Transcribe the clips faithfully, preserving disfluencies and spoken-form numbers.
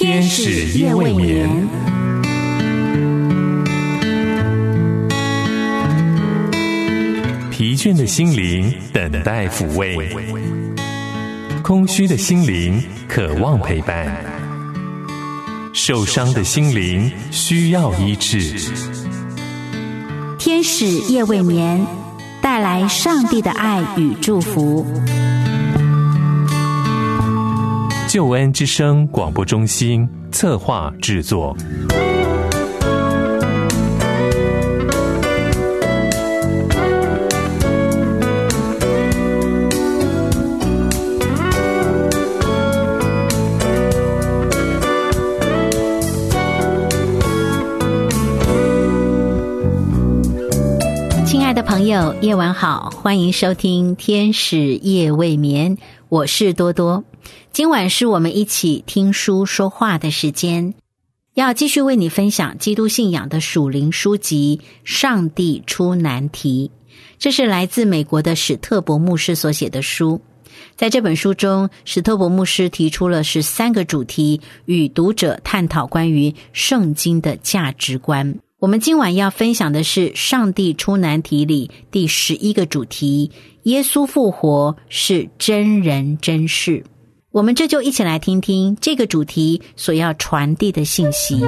天使夜未眠。疲倦的心灵等待抚慰，空虚的心灵渴望陪伴，受伤的心灵需要医治。 天使夜未眠，带来上帝的爱与祝福。 救恩之声广播中心策划制作。 亲爱的朋友，夜晚好，欢迎收听天使夜未眠，我是多多。今晚是我们一起听书说话的时间，要继续为你分享基督信仰的属灵书籍《上帝出难题》，这是来自美国的史特伯牧师所写的书。在这本书中，史特伯牧师提出了十三个主题，与读者探讨关于圣经的价值观。我们今晚要分享的是《上帝出难题》里第十一个主题，耶稣复活是真人真事。我们这就一起来听听这个主题所要传递的信息。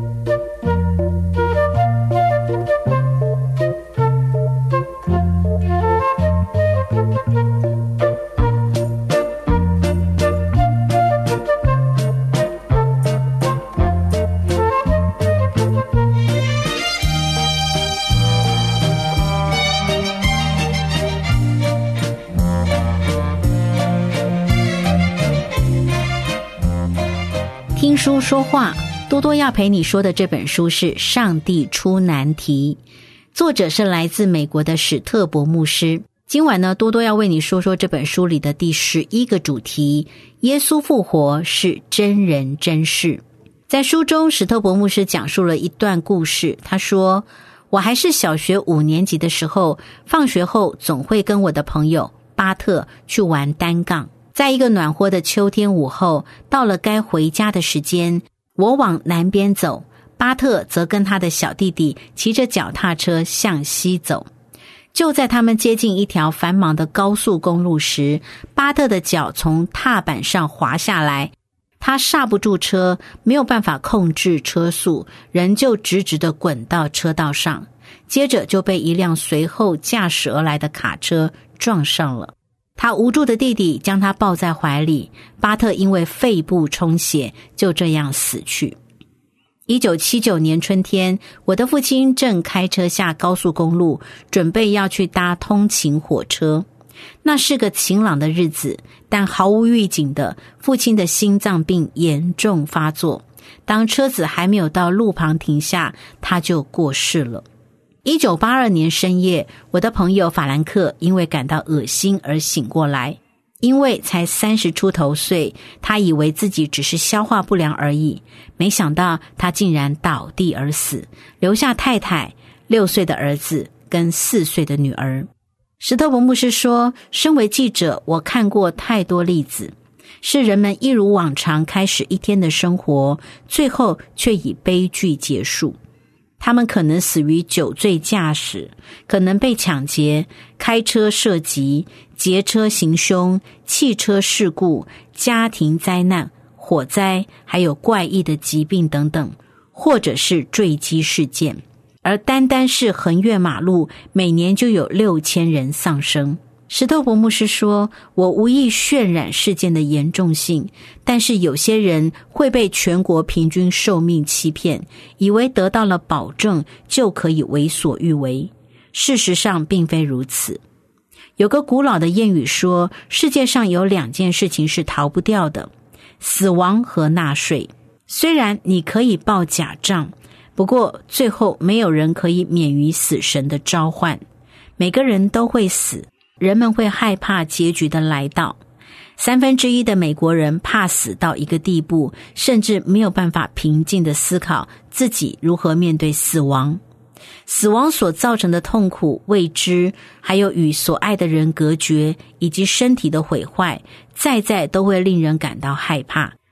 听书说话，多多要陪你说的这本书是《上帝出难题》，作者是来自美国的史特伯牧师。今晚呢，多多要为你说说这本书里的第十一个主题，耶稣复活是真人真事。在书中，史特伯牧师讲述了一段故事。他说，我还是小学五年级的时候，放学后总会跟我的朋友巴特去玩单杠。在一个暖和的秋天午后，到了该回家的时间，我往南边走，巴特则跟他的小弟弟骑着脚踏车向西走。就在他们接近一条繁忙的高速公路时，巴特的脚从踏板上滑下来，他刹不住车，没有办法控制车速，人就直直地滚到车道上，接着就被一辆随后驾驶而来的卡车撞上了。他无助的弟弟将他抱在怀里，巴特因为肺部充血就这样死去。一九七九年春天，我的父亲正开车下高速公路，准备要去搭通勤火车。那是个晴朗的日子，但毫无预警的，父亲的心脏病严重发作。当车子还没有到路旁停下，他就过世了。一九八二年深夜，我的朋友法兰克因为感到恶心而醒过来。因为才三十出头岁，他以为自己只是消化不良而已，没想到他竟然倒地而死，留下太太、六岁的儿子跟四岁的女儿。史特伯牧师说，身为记者，我看过太多例子，是人们一如往常开始一天的生活，最后却以悲剧结束。他们可能死于酒醉驾驶，可能被抢劫、开车射击、劫车行凶、汽车事故、家庭灾难、火灾，还有怪异的疾病等等，或者是坠机事件。而单单是横越马路，每年就有六千人丧生。史特伯牧师说，我无意渲染事件的严重性，但是有些人会被全国平均寿命欺骗，以为得到了保证就可以为所欲为。事实上并非如此。有个古老的谚语说，世界上有两件事情是逃不掉的，死亡和纳税。虽然你可以报假账，不过最后没有人可以免于死神的召唤。每个人都会死，人们会害怕结局的来到。三分之一的美国人怕死到一个地步，甚至没有办法平静地思考自己如何面对死亡。死亡所造成的痛苦、未知，还有与所爱的人隔绝，以及身体的毁坏，再再都会令人感到害怕。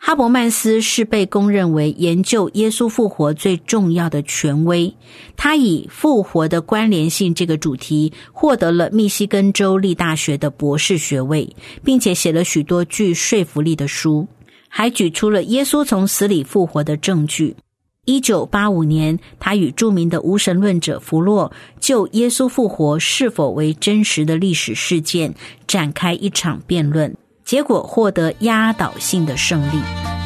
哈伯曼斯是被公认为研究耶稣复活最重要的权威，他以复活的关联性这个主题获得了密西根州立大学的博士学位，并且写了许多具说服力的书，还举出了耶稣从死里复活的证据。一九八五年，他与著名的无神论者弗洛就耶稣复活是否为真实的历史事件展开一场辩论，结果获得压倒性的胜利。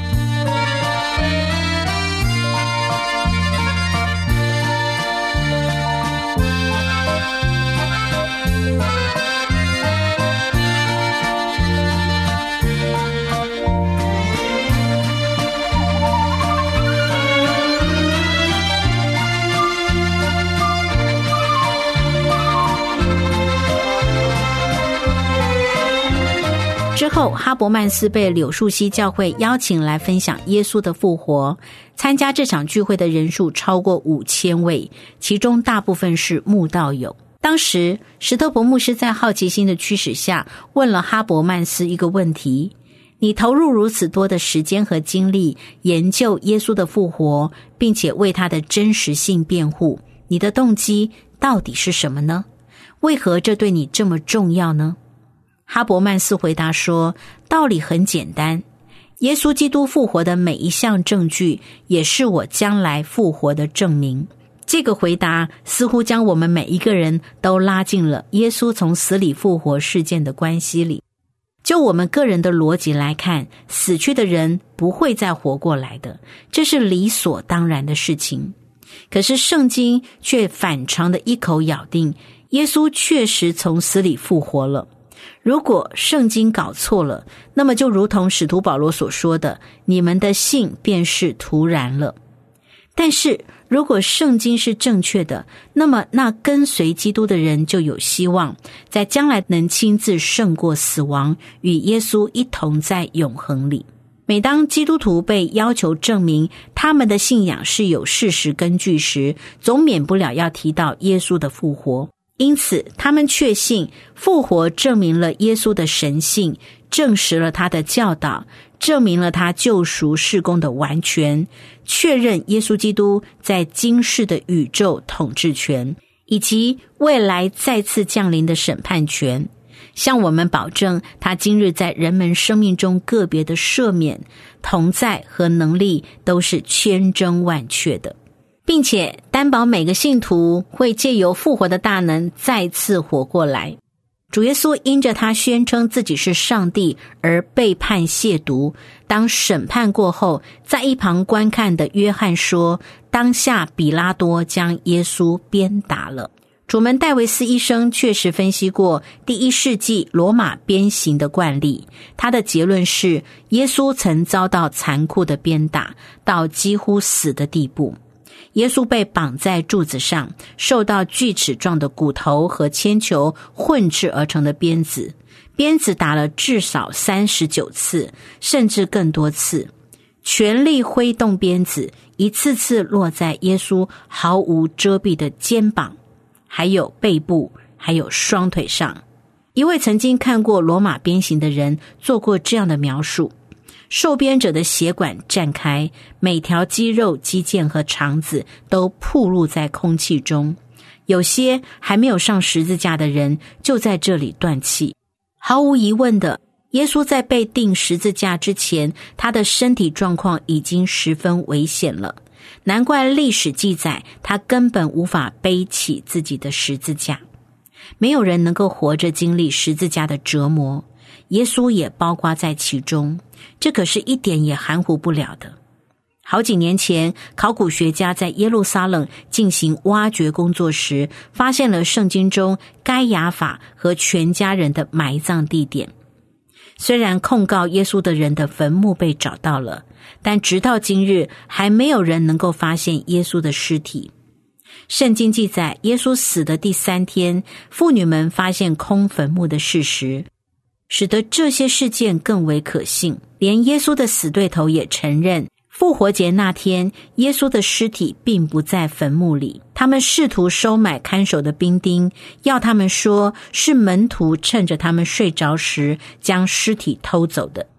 之后，哈伯曼斯被柳树溪教会邀请来分享耶稣的复活，参加这场聚会的人数超过五千位，其中大部分是慕道友。当时史特伯牧师在好奇心的驱使下问了哈伯曼斯一个问题：你投入如此多的时间和精力研究耶稣的复活，并且为他的真实性辩护，你的动机到底是什么呢？为何这对你这么重要呢？哈伯曼斯回答说，道理很简单，耶稣基督复活的每一项证据也是我将来复活的证明。这个回答似乎将我们每一个人都拉进了耶稣从死里复活事件的关系里。就我们个人的逻辑来看，死去的人不会再活过来的，这是理所当然的事情。可是圣经却反常的一口咬定，耶稣确实从死里复活了。如果圣经搞错了，那么就如同使徒保罗所说的，你们的信便是徒然了。但是如果圣经是正确的，那么那跟随基督的人就有希望，在将来能亲自胜过死亡，与耶稣一同在永恒里。每当基督徒被要求证明他们的信仰是有事实根据时，总免不了要提到耶稣的复活。因此他们确信复活证明了耶稣的神性，证实了他的教导，证明了他救赎事工的完全，确认耶稣基督在今世的宇宙统治权，以及未来再次降临的审判权，向我们保证他今日在人们生命中个别的赦免、同在和能力都是千真万确的，并且担保每个信徒会借由复活的大能再次活过来。主耶稣因着他宣称自己是上帝而背叛亵渎，当审判过后，在一旁观看的约翰说，当下比拉多将耶稣鞭打了。楚门戴维斯医生确实分析过第一世纪罗马鞭刑的惯例，他的结论是耶稣曾遭到残酷的鞭打，到几乎死的地步。耶稣被绑在柱子上，受到锯齿状的骨头和铅球混制而成的鞭子，鞭子打了至少三十九次，甚至更多次，全力挥动鞭子，一次次落在耶稣毫无遮蔽的肩膀，还有背部，还有双腿上。一位曾经看过罗马鞭刑的人做过这样的描述：受鞭者的血管绽开，每条肌肉、肌腱和肠子都暴露在空气中，有些还没有上十字架的人就在这里断气。毫无疑问的，耶稣在被钉十字架之前，他的身体状况已经十分危险了，难怪历史记载他根本无法背起自己的十字架。没有人能够活着经历十字架的折磨，耶稣也包括在其中，这可是一点也含糊不了的。好几年前，考古学家在耶路撒冷进行挖掘工作时，发现了圣经中该亚法和全家人的埋葬地点。虽然控告耶稣的人的坟墓被找到了，但直到今日还没有人能够发现耶稣的尸体。圣经记载，耶稣死的第三天，妇女们发现空坟墓的事实，使得这些事件更为可信。连耶稣的死对头也承认，复活节那天，耶稣的尸体并不在坟墓里。他们试图收买看守的兵丁，要他们说是门徒趁着他们睡着时将尸体偷走的。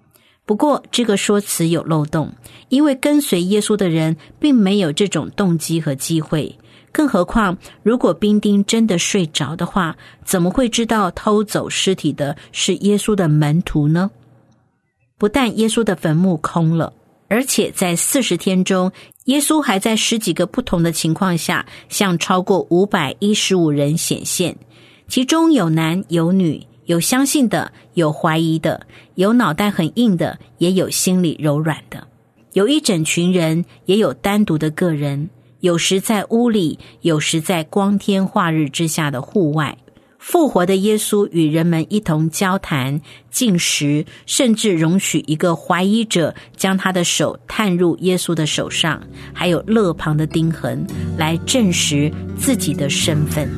不过这个说辞有漏洞，因为跟随耶稣的人并没有这种动机和机会，更何况如果兵丁真的睡着的话，怎么会知道偷走尸体的是耶稣的门徒呢？不但耶稣的坟墓空了，而且在四十天中，耶稣还在十几个不同的情况下向超过五百一十五人显现，其中有男有女，有相信的，有怀疑的，有脑袋很硬的，也有心里柔软的，有一整群人，也有单独的个人，有时在屋里，有时在光天化日之下的户外。复活的耶稣与人们一同交谈、进食，甚至容许一个怀疑者将他的手探入耶稣的手上，还有肋旁的钉痕，来证实自己的身份。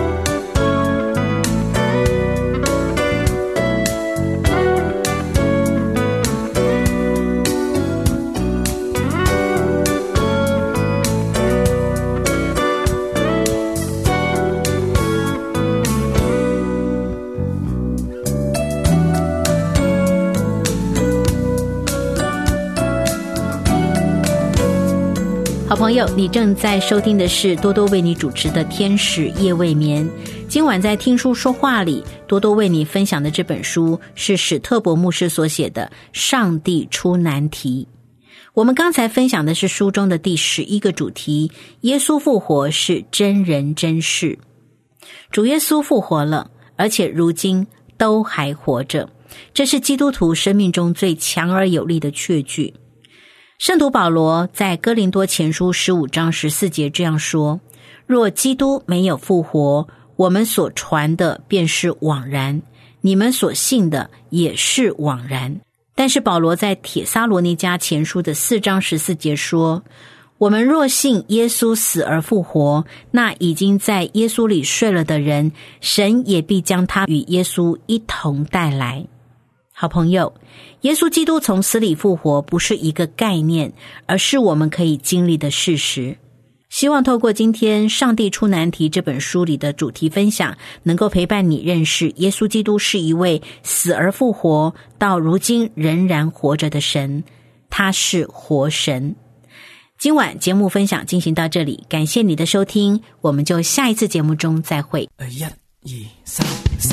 好朋友，你正在收听的是多多为你主持的天使夜未眠。今晚在听书说话里，多多为你分享的这本书是史特伯牧师所写的《上帝出难题》。我们刚才分享的是书中的第十一个主题，耶稣复活是真人真事。主耶稣复活了，而且如今都还活着，这是基督徒生命中最强而有力的确据。圣徒保罗在哥林多前书十五章十四节这样说：若基督没有复活，我们所传的便是枉然，你们所信的也是枉然。但是保罗在帖撒罗尼迦前书的四章十四节说：我们若信耶稣死而复活，那已经在耶稣里睡了的人，神也必将他与耶稣一同带来。好朋友，耶稣基督从死里复活不是一个概念，而是我们可以经历的事实。希望透过今天《上帝出难题》这本书里的主题分享，能够陪伴你认识耶稣基督是一位死而复活，到如今仍然活着的神，他是活神。今晚节目分享进行到这里，感谢你的收听，我们就下一次节目中再会。 一、二、三、四。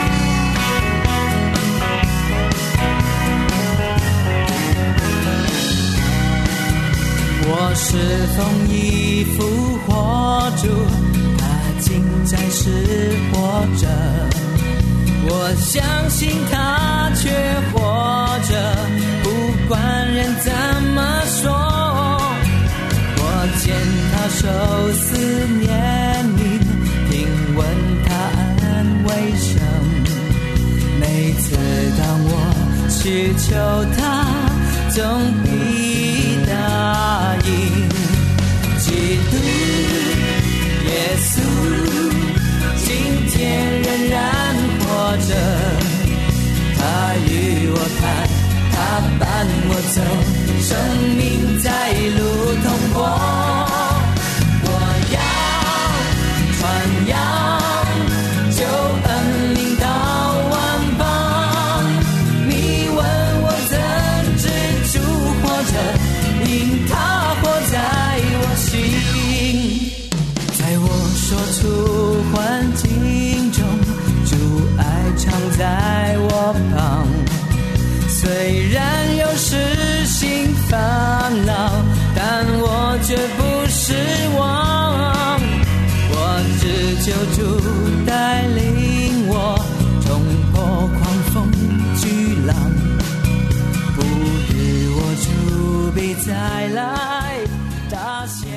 我是否已复活主，他竟在是活着，我相信他却活着，不管人怎么说，我见他受死怜悯，听闻他安慰声，每次当我祈求他，总必答应。基督耶稣今天仍然活着，他与我谈，他伴我走，生命在路通过，我要传扬救恩领到万邦。你问我怎知主活着，因他活在我心。在我所处环境中，主爱常在我旁，虽然有时心烦恼，但我绝不失望。我只求主带领我，冲破狂风巨浪，不日我主必再来，大显